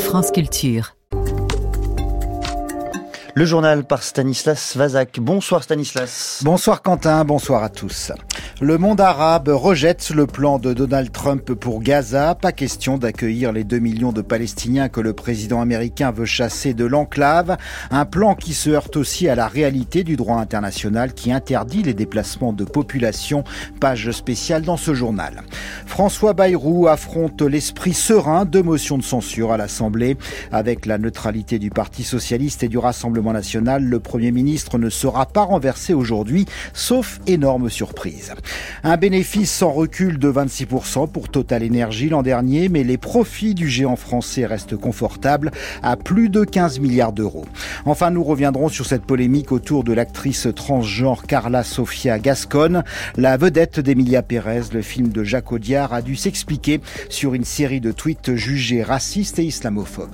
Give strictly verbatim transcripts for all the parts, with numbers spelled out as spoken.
France Culture. Le journal par Stanislas Vazak. Bonsoir Stanislas. Bonsoir Quentin, bonsoir à tous. Le monde arabe rejette le plan de Donald Trump pour Gaza. Pas question d'accueillir les deux millions de Palestiniens que le président américain veut chasser de l'enclave. Un plan qui se heurte aussi à la réalité du droit international qui interdit les déplacements de population. Page spéciale dans ce journal. François Bayrou affronte l'esprit serein de motions de censure à l'Assemblée. Avec la neutralité du Parti socialiste et du Rassemblement national, le Premier ministre ne sera pas renversé aujourd'hui, sauf énorme surprise. Un bénéfice sans recul de vingt-six pour cent pour Total Energy l'an dernier, mais les profits du géant français restent confortables à plus de quinze milliards d'euros. Enfin, nous reviendrons sur cette polémique autour de l'actrice transgenre Carla Sofia Gascón. La vedette d'Emilia Pérez, le film de Jacques Audiard, a dû s'expliquer sur une série de tweets jugés racistes et islamophobes.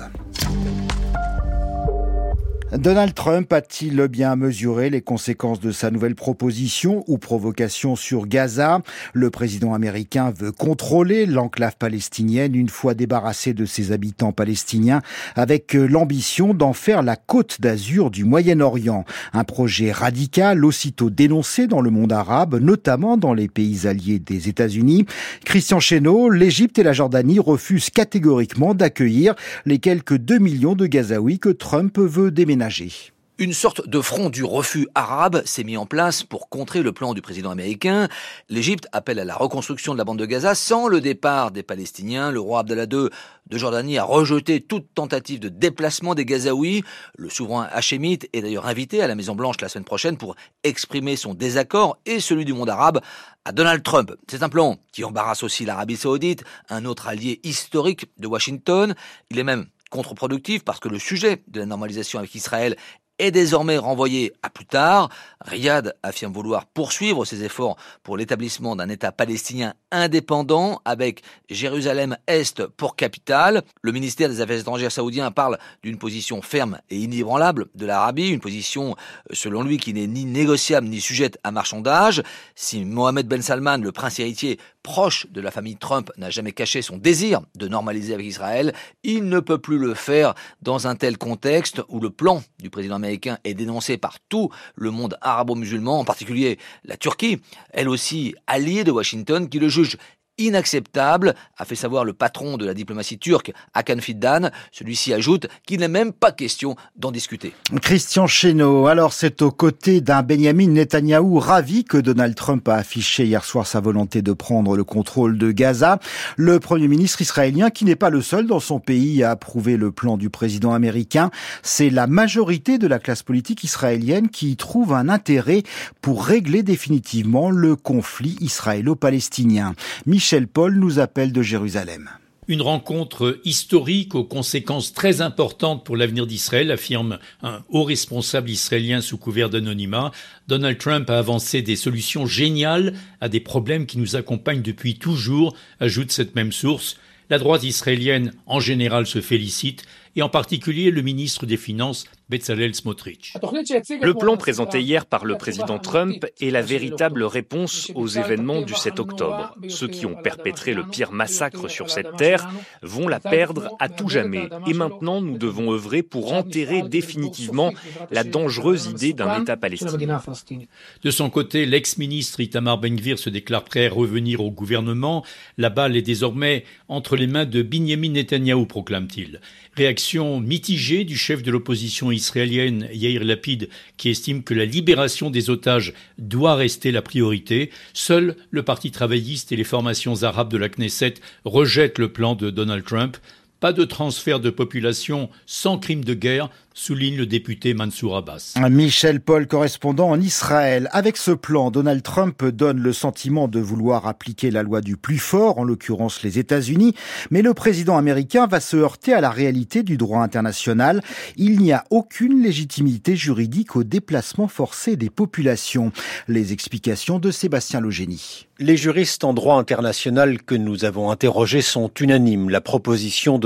Donald Trump a-t-il bien mesuré les conséquences de sa nouvelle proposition ou provocation sur Gaza ? Le président américain veut contrôler l'enclave palestinienne une fois débarrassé de ses habitants palestiniens, avec l'ambition d'en faire la Côte d'Azur du Moyen-Orient. Un projet radical aussitôt dénoncé dans le monde arabe, notamment dans les pays alliés des États-Unis. Christian Chesneau, l'Égypte et la Jordanie refusent catégoriquement d'accueillir les quelques deux millions de Gazaouis que Trump veut déménager. Une sorte de front du refus arabe s'est mis en place pour contrer le plan du président américain. L'Égypte appelle à la reconstruction de la bande de Gaza sans le départ des Palestiniens. Le roi Abdallah deux de Jordanie a rejeté toute tentative de déplacement des Gazaouis. Le souverain hachémite est d'ailleurs invité à la Maison-Blanche la semaine prochaine pour exprimer son désaccord et celui du monde arabe à Donald Trump. C'est un plan qui embarrasse aussi l'Arabie Saoudite, un autre allié historique de Washington. Il est même contre-productif parce que le sujet de la normalisation avec Israël est désormais renvoyé à plus tard. Riyad affirme vouloir poursuivre ses efforts pour l'établissement d'un État palestinien indépendant avec Jérusalem-Est pour capitale. Le ministère des Affaires étrangères saoudien parle d'une position ferme et inébranlable de l'Arabie, une position selon lui qui n'est ni négociable ni sujette à marchandage. Si Mohammed Ben Salman, le prince héritier proche de la famille Trump, n'a jamais caché son désir de normaliser avec Israël, il ne peut plus le faire dans un tel contexte où le plan du président américain est dénoncé par tout le monde arabo-musulman, en particulier la Turquie, elle aussi alliée de Washington, qui le juge inacceptable, a fait savoir le patron de la diplomatie turque, Hakan Fidan. Celui-ci ajoute qu'il n'est même pas question d'en discuter. Christian Chesneau, alors c'est aux côtés d'un Benyamin Netanyahou ravi que Donald Trump a affiché hier soir sa volonté de prendre le contrôle de Gaza. Le Premier ministre israélien, qui n'est pas le seul dans son pays à approuver le plan du président américain, c'est la majorité de la classe politique israélienne qui y trouve un intérêt pour régler définitivement le conflit israélo-palestinien. Michel Paul nous appelle de Jérusalem. Une rencontre historique aux conséquences très importantes pour l'avenir d'Israël, affirme un haut responsable israélien sous couvert d'anonymat. Donald Trump a avancé des solutions géniales à des problèmes qui nous accompagnent depuis toujours, ajoute cette même source. La droite israélienne, en général, se félicite, et en particulier le ministre des Finances, Bezalel Smotrich. Le plan présenté hier par le président Trump est la véritable réponse aux événements du sept octobre. Ceux qui ont perpétré le pire massacre sur cette terre vont la perdre à tout jamais. Et maintenant, nous devons œuvrer pour enterrer définitivement la dangereuse idée d'un État palestinien. De son côté, l'ex-ministre Itamar Ben-Gvir se déclare prêt à revenir au gouvernement. La balle est désormais entre les mains de Binyamin Netanyahou, proclame-t-il. Réaction mitigée du chef de l'opposition israélienne Yair Lapid, qui estime que la libération des otages doit rester la priorité. Seul le Parti travailliste et les formations arabes de la Knesset rejettent le plan de Donald Trump. Pas de transfert de population sans crime de guerre, souligne le député Mansour Abbas. Michel Paul, correspondant en Israël. Avec ce plan, Donald Trump donne le sentiment de vouloir appliquer la loi du plus fort, en l'occurrence les États-Unis. Mais le président américain va se heurter à la réalité du droit international. Il n'y a aucune légitimité juridique au déplacement forcé des populations. Les explications de Sébastien Logénie. Les juristes en droit international que nous avons interrogés sont unanimes. La proposition de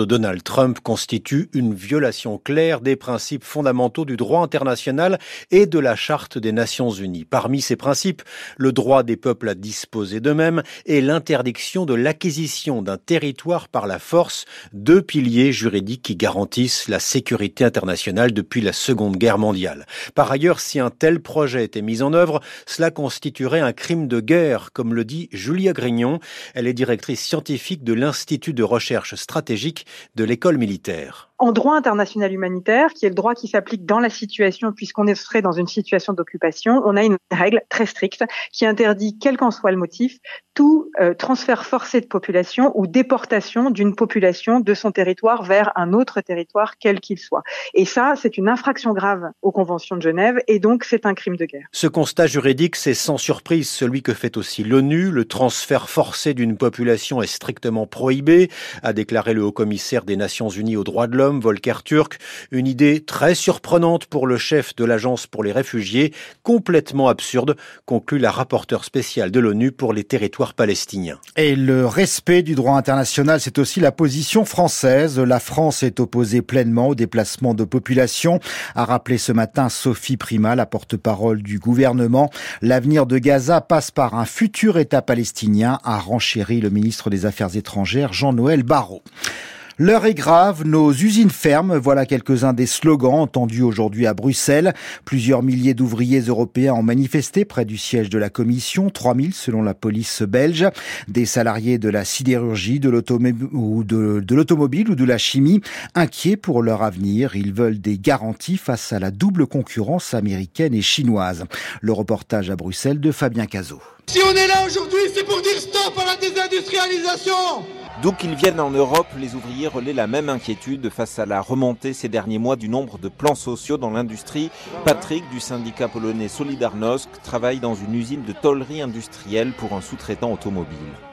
Donald Trump constitue une violation claire des principes fondamentaux du droit international et de la Charte des Nations Unies. Parmi ces principes, le droit des peuples à disposer d'eux-mêmes et l'interdiction de l'acquisition d'un territoire par la force, deux piliers juridiques qui garantissent la sécurité internationale depuis la Seconde Guerre mondiale. Par ailleurs, si un tel projet était mis en œuvre, cela constituerait un crime de guerre, comme le dit Julia Grignon. Elle est directrice scientifique de l'Institut de recherche stratégique de l'école militaire. En droit international humanitaire, qui est le droit qui s'applique dans la situation, puisqu'on serait dans une situation d'occupation, on a une règle très stricte qui interdit, quel qu'en soit le motif, tout euh, transfert forcé de population ou déportation d'une population de son territoire vers un autre territoire, quel qu'il soit. Et ça, c'est une infraction grave aux conventions de Genève et donc c'est un crime de guerre. Ce constat juridique, c'est sans surprise celui que fait aussi l'ONU. Le transfert forcé d'une population est strictement prohibé, a déclaré le haut-commissaire des Nations Unies aux droits de l'homme, Volker Turk. Une idée très surprenante pour le chef de l'Agence pour les réfugiés, complètement absurde, conclut la rapporteure spéciale de l'ONU pour les territoires palestiniens. Et le respect du droit international, c'est aussi la position française. La France est opposée pleinement au déplacement de population, a rappelé ce matin Sophie Primas, la porte-parole du gouvernement. L'avenir de Gaza passe par un futur État palestinien, a renchéri le ministre des Affaires étrangères Jean-Noël Barrot. L'heure est grave, nos usines ferment. Voilà quelques-uns des slogans entendus aujourd'hui à Bruxelles. Plusieurs milliers d'ouvriers européens ont manifesté près du siège de la Commission, trois mille selon la police belge. Des salariés de la sidérurgie, de l'automobile ou de, de l'automobile ou de la chimie, inquiets pour leur avenir. Ils veulent des garanties face à la double concurrence américaine et chinoise. Le reportage à Bruxelles de Fabien Cazot. Si on est là aujourd'hui, c'est pour dire stop à la désindustrialisation. D'où qu'ils viennent en Europe, les ouvriers relaient la même inquiétude face à la remontée ces derniers mois du nombre de plans sociaux dans l'industrie. Patrick, du syndicat polonais Solidarność, travaille dans une usine de tôlerie industrielle pour un sous-traitant automobile.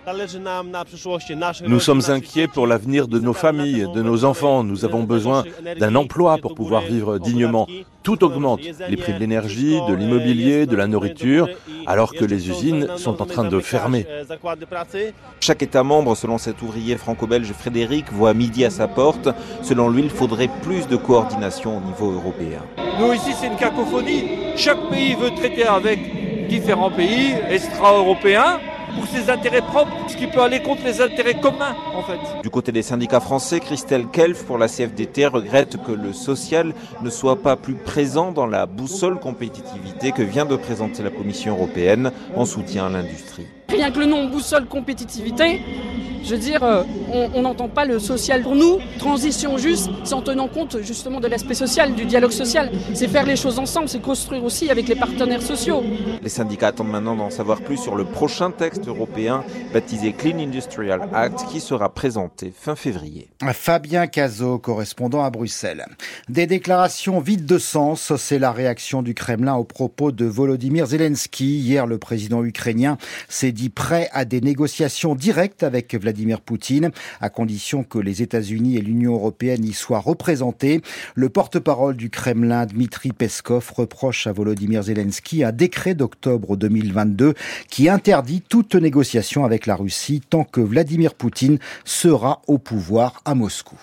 Nous sommes inquiets pour l'avenir de nos familles, de nos enfants. Nous avons besoin d'un emploi pour pouvoir vivre dignement. Tout augmente, les prix de l'énergie, de l'immobilier, de la nourriture, alors que les usines sont en train de fermer. Chaque État membre, selon cet ouvrier franco-belge Frédéric, voit midi à sa porte. Selon lui, il faudrait plus de coordination au niveau européen. Nous, ici, c'est une cacophonie. Chaque pays veut traiter avec différents pays extra-européens pour ses intérêts propres, ce qui peut aller contre les intérêts communs, en fait. Du côté des syndicats français, Christelle Kelf, pour la C F D T, regrette que le social ne soit pas plus présent dans la boussole compétitivité que vient de présenter la Commission européenne en soutien à l'industrie. Rien que le nom boussole compétitivité, je veux dire, on n'entend pas le social. Pour nous, transition juste, c'est en tenant compte justement de l'aspect social, du dialogue social. C'est faire les choses ensemble, c'est construire aussi avec les partenaires sociaux. Les syndicats attendent maintenant d'en savoir plus sur le prochain texte européen baptisé Clean Industrial Act qui sera présenté fin février. Fabien Cazot, correspondant à Bruxelles. Des déclarations vides de sens, c'est la réaction du Kremlin aux propos de Volodymyr Zelensky. Hier, le président ukrainien s'est dit prêt à des négociations directes avec Vladimir Poutine, à condition que les États-Unis et l'Union européenne y soient représentés. Le porte-parole du Kremlin, Dmitri Peskov, reproche à Volodymyr Zelensky un décret d'octobre deux mille vingt-deux qui interdit toute négociation avec la Russie tant que Vladimir Poutine sera au pouvoir à Moscou.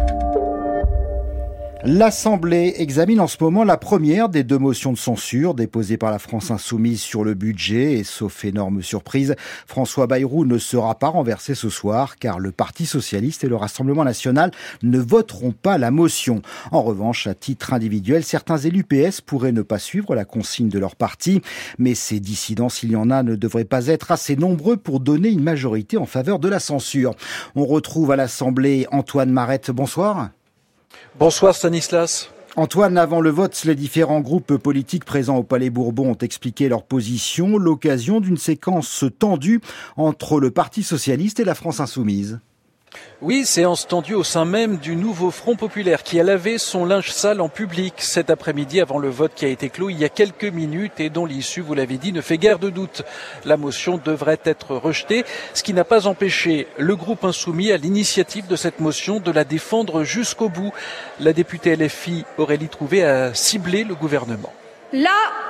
L'Assemblée examine en ce moment la première des deux motions de censure déposées par la France insoumise sur le budget et sauf énorme surprise, François Bayrou ne sera pas renversé ce soir car le Parti socialiste et le Rassemblement national ne voteront pas la motion. En revanche, à titre individuel, certains élus P S pourraient ne pas suivre la consigne de leur parti, mais ces dissidents, s'il y en a, ne devraient pas être assez nombreux pour donner une majorité en faveur de la censure. On retrouve à l'Assemblée Antoine Marette. Bonsoir. Bonsoir Stanislas. Antoine, avant le vote, les différents groupes politiques présents au Palais Bourbon ont expliqué leur position, l'occasion d'une séquence tendue entre le Parti socialiste et la France insoumise. Oui, séance tendue au sein même du nouveau Front populaire qui a lavé son linge sale en public cet après-midi avant le vote qui a été clos il y a quelques minutes et dont l'issue, vous l'avez dit, ne fait guère de doute. La motion devrait être rejetée, ce qui n'a pas empêché le groupe insoumis à l'initiative de cette motion de la défendre jusqu'au bout. La députée L F I Aurélie Trouvé a ciblé le gouvernement. Là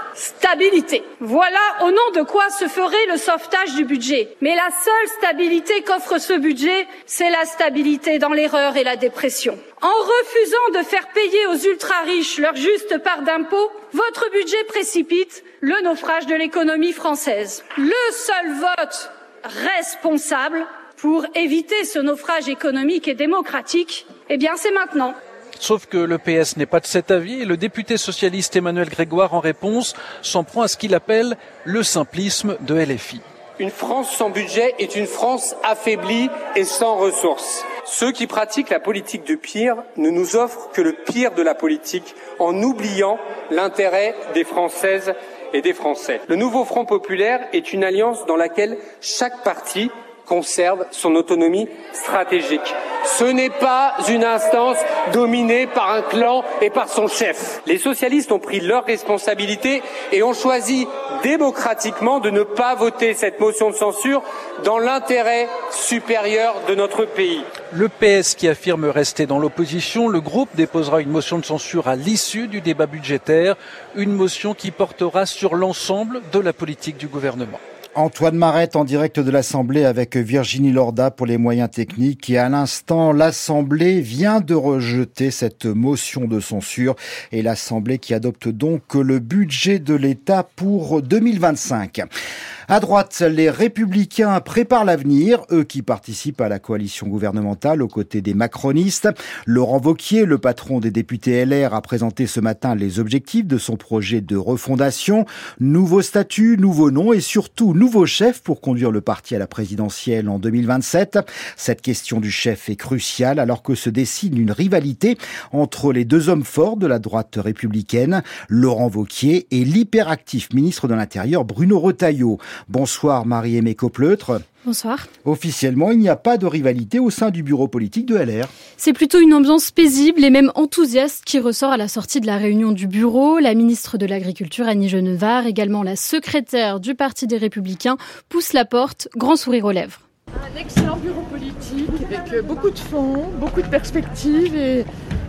stabilité. Voilà au nom de quoi se ferait le sauvetage du budget. Mais la seule stabilité qu'offre ce budget, c'est la stabilité dans l'erreur et la dépression. En refusant de faire payer aux ultra-riches leur juste part d'impôt, votre budget précipite le naufrage de l'économie française. Le seul vote responsable pour éviter ce naufrage économique et démocratique, eh bien c'est maintenant. Sauf que le P S n'est pas de cet avis et le député socialiste Emmanuel Grégoire, en réponse, s'en prend à ce qu'il appelle le simplisme de L F I. Une France sans budget est une France affaiblie et sans ressources. Ceux qui pratiquent la politique du pire ne nous offrent que le pire de la politique en oubliant l'intérêt des Françaises et des Français. Le nouveau Front populaire est une alliance dans laquelle chaque parti conserve son autonomie stratégique. Ce n'est pas une instance dominée par un clan et par son chef. Les socialistes ont pris leurs responsabilités et ont choisi démocratiquement de ne pas voter cette motion de censure dans l'intérêt supérieur de notre pays. Le P S qui affirme rester dans l'opposition, le groupe déposera une motion de censure à l'issue du débat budgétaire, une motion qui portera sur l'ensemble de la politique du gouvernement. Antoine Marette en direct de l'Assemblée avec Virginie Lorda pour les moyens techniques. Et à l'instant, l'Assemblée vient de rejeter cette motion de censure et l'Assemblée qui adopte donc le budget de l'État pour deux mille vingt-cinq. À droite, les Républicains préparent l'avenir, eux qui participent à la coalition gouvernementale aux côtés des macronistes. Laurent Wauquiez, le patron des députés L R, a présenté ce matin les objectifs de son projet de refondation. Nouveau statut, nouveau nom et surtout nouveau chef pour conduire le parti à la présidentielle en deux mille vingt-sept. Cette question du chef est cruciale alors que se dessine une rivalité entre les deux hommes forts de la droite républicaine, Laurent Wauquiez et l'hyperactif ministre de l'Intérieur Bruno Retailleau. Bonsoir Marie-Aimée Coppleutre. Bonsoir. Officiellement, il n'y a pas de rivalité au sein du bureau politique de L R. C'est plutôt une ambiance paisible et même enthousiaste qui ressort à la sortie de la réunion du bureau. La ministre de l'Agriculture, Annie Genevard, également la secrétaire du Parti des Républicains, pousse la porte, grand sourire aux lèvres. Un excellent bureau politique avec beaucoup de fond, beaucoup de perspectives et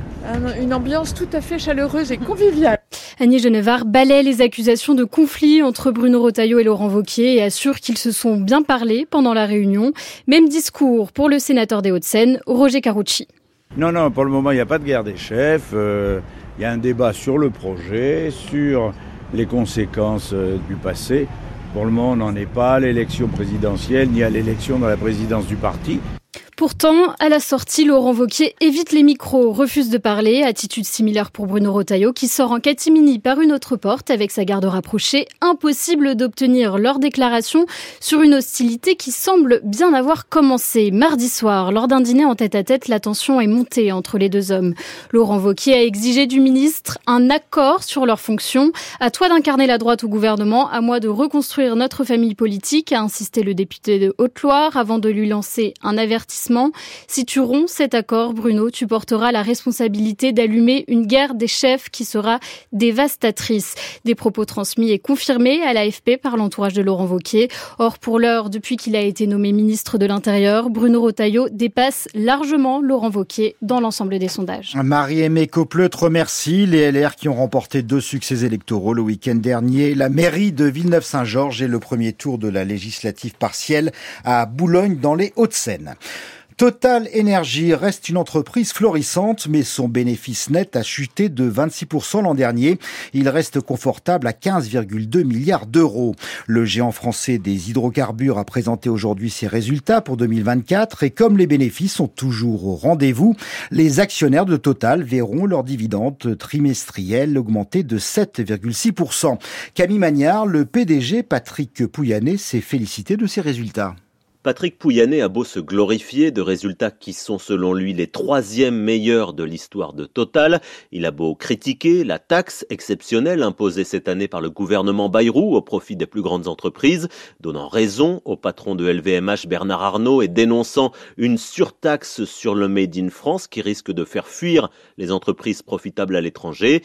une ambiance tout à fait chaleureuse et conviviale. Annie Genevard balaie les accusations de conflit entre Bruno Retailleau et Laurent Wauquiez et assure qu'ils se sont bien parlé pendant la réunion. Même discours pour le sénateur des Hauts-de-Seine, Roger Carucci. Non, non, pour le moment, il n'y a pas de guerre des chefs. Euh, il y a un débat sur le projet, sur les conséquences euh, du passé. Pour le moment, on n'en est pas à l'élection présidentielle ni à l'élection dans la présidence du parti. Pourtant, à la sortie, Laurent Wauquiez évite les micros, refuse de parler. Attitude similaire pour Bruno Retailleau qui sort en catimini par une autre porte avec sa garde rapprochée. Impossible d'obtenir leur déclaration sur une hostilité qui semble bien avoir commencé. Mardi soir, lors d'un dîner en tête-à-tête, la tension est montée entre les deux hommes. Laurent Wauquiez a exigé du ministre un accord sur leurs fonctions. À toi d'incarner la droite au gouvernement, à moi de reconstruire notre famille politique, a insisté le député de Haute-Loire avant de lui lancer un avertissement. Si tu romps cet accord, Bruno, tu porteras la responsabilité d'allumer une guerre des chefs qui sera dévastatrice. Des propos transmis et confirmés à l'A F P par l'entourage de Laurent Wauquiez. Or, pour l'heure, depuis qu'il a été nommé ministre de l'Intérieur, Bruno Retailleau dépasse largement Laurent Wauquiez dans l'ensemble des sondages. Marie-Aimée Coppleutre remercie les L R qui ont remporté deux succès électoraux le week-end dernier. La mairie de Villeneuve-Saint-Georges et le premier tour de la législative partielle à Boulogne dans les Hauts-de-Seine. Total Energy reste une entreprise florissante, mais son bénéfice net a chuté de vingt-six pour cent l'an dernier. Il reste confortable à quinze virgule deux milliards d'euros. Le géant français des hydrocarbures a présenté aujourd'hui ses résultats pour deux mille vingt-quatre et comme les bénéfices sont toujours au rendez-vous, les actionnaires de Total verront leurs dividendes trimestriels augmenter de sept virgule six pour cent. Camille Magnard, le P D G Patrick Pouyanné s'est félicité de ces résultats. Patrick Pouyanné a beau se glorifier de résultats qui sont selon lui les troisièmes meilleurs de l'histoire de Total, il a beau critiquer la taxe exceptionnelle imposée cette année par le gouvernement Bayrou au profit des plus grandes entreprises, donnant raison au patron de L V M H Bernard Arnault et dénonçant une surtaxe sur le Made in France qui risque de faire fuir les entreprises profitables à l'étranger.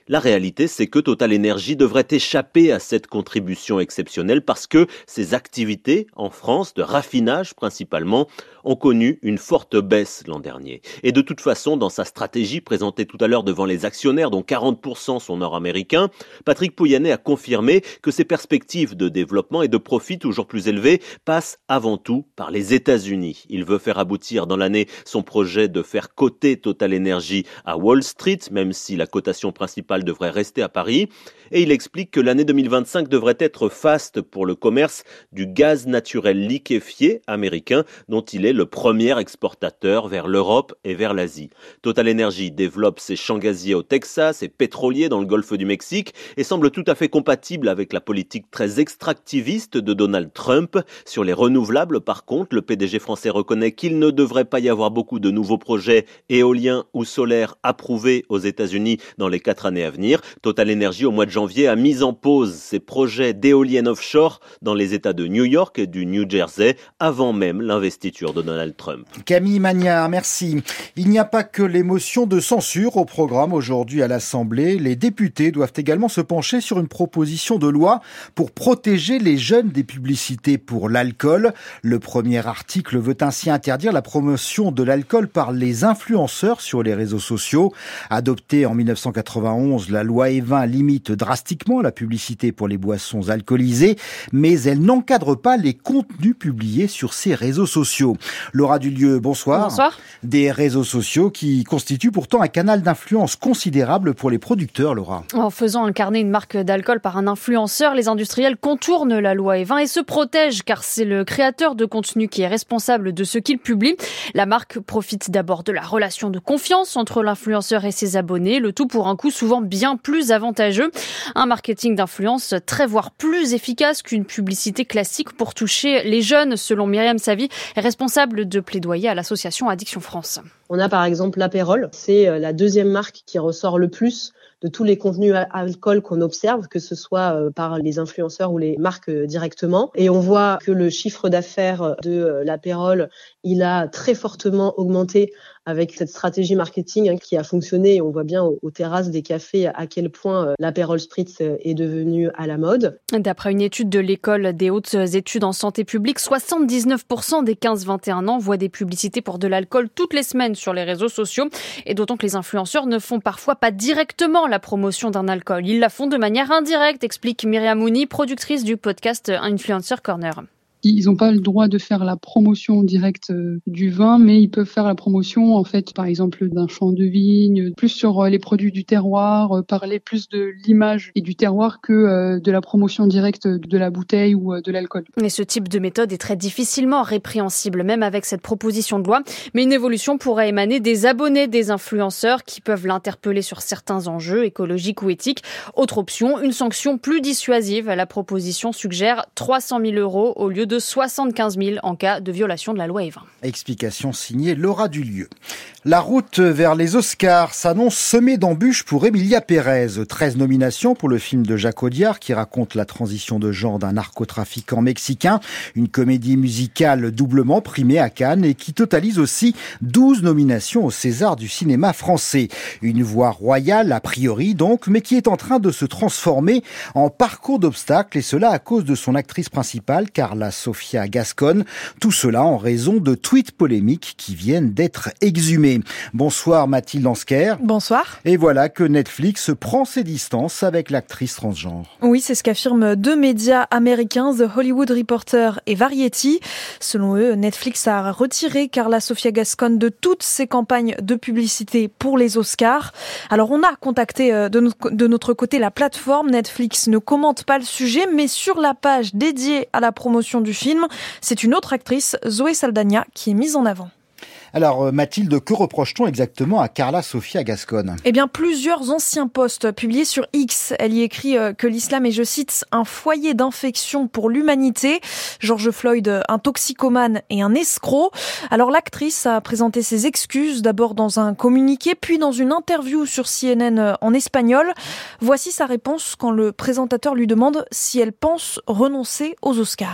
La réalité, c'est que Total Energy devrait échapper à cette contribution exceptionnelle parce que ses activités en France, de raffinage principalement, ont connu une forte baisse l'an dernier. Et de toute façon, dans sa stratégie présentée tout à l'heure devant les actionnaires, dont quarante pour cent sont nord-américains, Patrick Pouyanné a confirmé que ses perspectives de développement et de profit toujours plus élevées passent avant tout par les États-Unis. Il veut faire aboutir dans l'année son projet de faire coter Total Energy à Wall Street, même si la cotation principale devrait rester à Paris. Et il explique que l'année deux mille vingt-cinq devrait être faste pour le commerce du gaz naturel liquéfié américain, dont il est le premier exportateur vers l'Europe et vers l'Asie. Total Energy développe ses champs gaziers au Texas et pétroliers dans le golfe du Mexique et semble tout à fait compatible avec la politique très extractiviste de Donald Trump. Sur les renouvelables, par contre, le P D G français reconnaît qu'il ne devrait pas y avoir beaucoup de nouveaux projets éoliens ou solaires approuvés aux États-Unis dans les quatre années à venir. Total Energy, au mois de janvier, a mis en pause ses projets d'éoliennes offshore dans les États de New York et du New Jersey avant même l'investiture de Donald Trump. Camille Magnard, merci. Il n'y a pas que les motions de censure au programme aujourd'hui à l'Assemblée. Les députés doivent également se pencher sur une proposition de loi pour protéger les jeunes des publicités pour l'alcool. Le premier article veut ainsi interdire la promotion de l'alcool par les influenceurs sur les réseaux sociaux. Adoptée en dix-neuf cent quatre-vingt-onze, la loi Evin limite drastiquement la publicité pour les boissons alcoolisées, mais elle n'encadre pas les contenus publiés sur ces réseaux sociaux. Laura Dulieu, bonsoir. Bonsoir. Des réseaux sociaux qui constituent pourtant un canal d'influence considérable pour les producteurs, Laura. En faisant incarner une marque d'alcool par un influenceur, les industriels contournent la loi Evin et se protègent car c'est le créateur de contenu qui est responsable de ce qu'il publie. La marque profite d'abord de la relation de confiance entre l'influenceur et ses abonnés, le tout pour un coût souvent bien plus avantageux. Un marketing d'influence très voire plus efficace qu'une publicité classique pour toucher les jeunes, selon Myriam Savy, responsable de plaidoyer à l'association Addiction France. On a par exemple l'Apérol, c'est la deuxième marque qui ressort le plus de tous les contenus alcool qu'on observe, que ce soit par les influenceurs ou les marques directement. Et on voit que le chiffre d'affaires de l'Apérol, il a très fortement augmenté avec cette stratégie marketing hein, qui a fonctionné. Et on voit bien aux, aux terrasses des cafés à quel point l'Apérol Spritz est devenu à la mode. D'après une étude de l'École des hautes études en santé publique, soixante-dix-neuf pour cent des quinze vingt et un ans voient des publicités pour de l'alcool toutes les semaines sur les réseaux sociaux. Et d'autant que les influenceurs ne font parfois pas directement la promotion d'un alcool. Ils la font de manière indirecte, explique Myriam Mouni, productrice du podcast Influencer Corner. Ils n'ont pas le droit de faire la promotion directe du vin, mais ils peuvent faire la promotion, en fait, par exemple, d'un champ de vigne, plus sur les produits du terroir, parler plus de l'image et du terroir que de la promotion directe de la bouteille ou de l'alcool. Mais ce type de méthode est très difficilement répréhensible, même avec cette proposition de loi. Mais une évolution pourrait émaner des abonnés des influenceurs qui peuvent l'interpeller sur certains enjeux écologiques ou éthiques. Autre option, une sanction plus dissuasive. La proposition suggère trois cent mille euros au lieu de soixante-quinze mille en cas de violation de la loi Evin. Explication signée Laura Dulieu. La route vers les Oscars s'annonce semée d'embûches pour Emilia Pérez. treize nominations pour le film de Jacques Audiard qui raconte la transition de genre d'un narcotrafiquant mexicain. Une comédie musicale doublement primée à Cannes et qui totalise aussi douze nominations au César du cinéma français. Une voie royale a priori donc, mais qui est en train de se transformer en parcours d'obstacles et cela à cause de son actrice principale, Carla Sofia Gascon. Tout cela en raison de tweets polémiques qui viennent d'être exhumés. Bonsoir Mathilde Ansker. Bonsoir. Et voilà que Netflix prend ses distances avec l'actrice transgenre. Oui, c'est ce qu'affirment deux médias américains, The Hollywood Reporter et Variety. Selon eux, Netflix a retiré Carla Sofia Gascon de toutes ses campagnes de publicité pour les Oscars. Alors on a contacté de notre, de notre côté la plateforme. Netflix ne commente pas le sujet, mais sur la page dédiée à la promotion du film, c'est une autre actrice, Zoé Saldana, qui est mise en avant. Alors Mathilde, que reproche-t-on exactement à Carla Sofia Gascon ? Eh bien, plusieurs anciens posts publiés sur X. Elle y écrit que l'islam est, je cite, un foyer d'infection pour l'humanité. George Floyd, un toxicomane et un escroc. Alors l'actrice a présenté ses excuses, d'abord dans un communiqué, puis dans une interview sur C N N en espagnol. Voici sa réponse quand le présentateur lui demande si elle pense renoncer aux Oscars.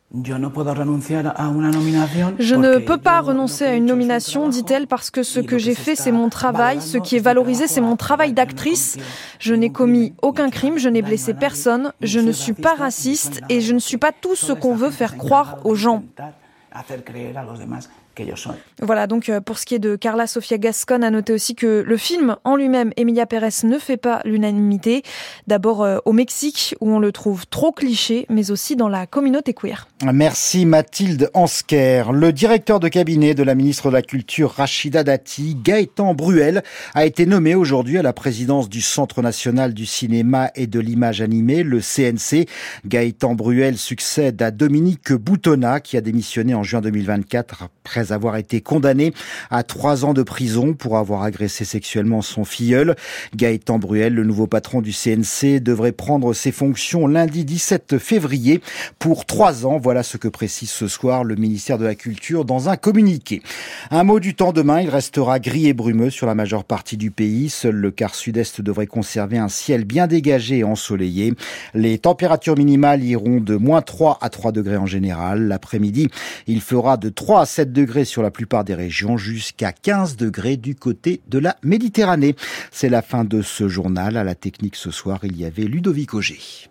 Je ne peux pas renoncer à une nomination, dit-elle, parce que ce que j'ai fait, c'est mon travail. Ce qui est valorisé, c'est mon travail d'actrice. Je n'ai commis aucun crime, je n'ai blessé personne, je ne suis pas raciste et je ne suis pas tout ce qu'on veut faire croire aux gens. Voilà, donc pour ce qui est de Carla Sofia Gascón, à noter aussi que le film en lui-même, Emilia Pérez, ne fait pas l'unanimité. D'abord euh, au Mexique, où on le trouve trop cliché, mais aussi dans la communauté queer. Merci Mathilde Ansker. Le directeur de cabinet de la ministre de la Culture, Rachida Dati, Gaëtan Bruel, a été nommé aujourd'hui à la présidence du Centre national du cinéma et de l'image animée, le C N C. Gaëtan Bruel succède à Dominique Boutonnat, qui a démissionné en juin deux mille vingt-quatre après avoir été condamné à trois ans de prison pour avoir agressé sexuellement son filleul. Gaëtan Bruel, le nouveau patron du C N C, devrait prendre ses fonctions lundi dix-sept février pour trois ans. Voilà ce que précise ce soir le ministère de la Culture dans un communiqué. Un mot du temps demain, il restera gris et brumeux sur la majeure partie du pays. Seul le quart sud-est devrait conserver un ciel bien dégagé et ensoleillé. Les températures minimales iront de moins trois à trois degrés en général. L'après-midi, il fera de trois à sept degrés sur la plupart des régions, jusqu'à quinze degrés du côté de la Méditerranée. C'est la fin de ce journal. À la technique ce soir, il y avait Ludovic Auger.